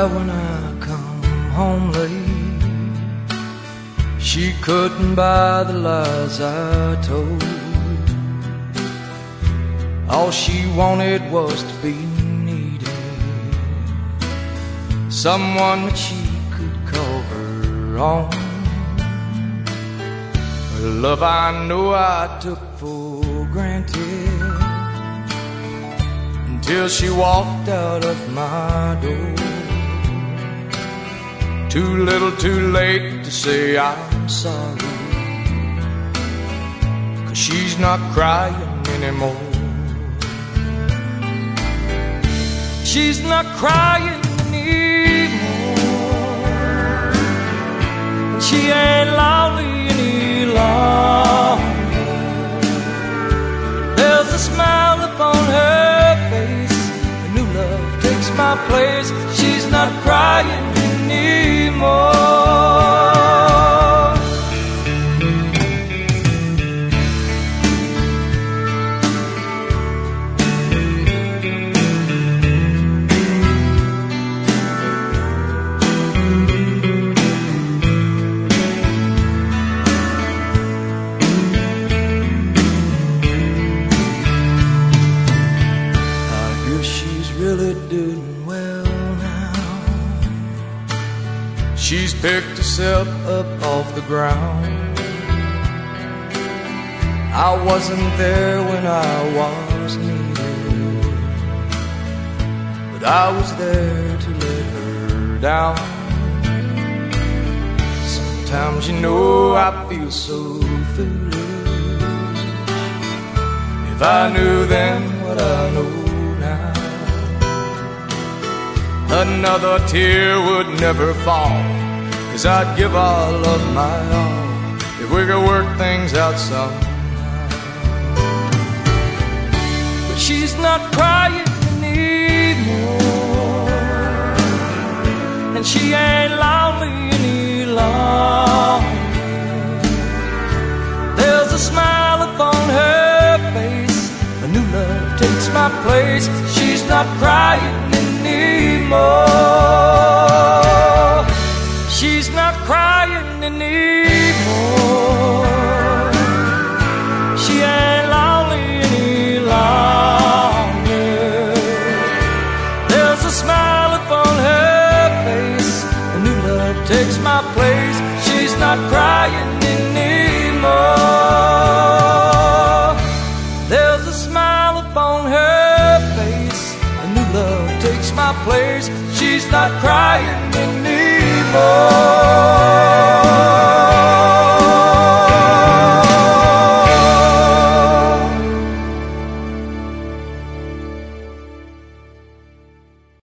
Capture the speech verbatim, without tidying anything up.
cry when I come home late. She couldn't buy the lies I told. All she wanted was to be needed, someone that she could call her own. Her love I know I took for granted, until she walked out of my door. Too little too late to say I'm sorry, 'cause she's not crying anymore. She's not crying anymore, and she ain't lonely any longer. There's a smile upon her face, a new love takes my place. She's not crying anymore. Really doing well now. She's picked herself up off the ground. I wasn't there when I was needed, but I was there to let her down. Sometimes, you know, I feel so foolish. If I knew then what I know now, another tear would never fall, 'cause I'd give all of my all if we could work things out somehow. But she's not crying anymore, and she ain't lonely any longer. There's a smile upon her face, a new love takes my place. She's not crying anymore. She's not crying anymore. She ain't lonely any longer. There's a smile upon her face, a new love takes my place. She's not crying anymore. There's a smile upon her face, a new love takes my place. She's not crying anymore.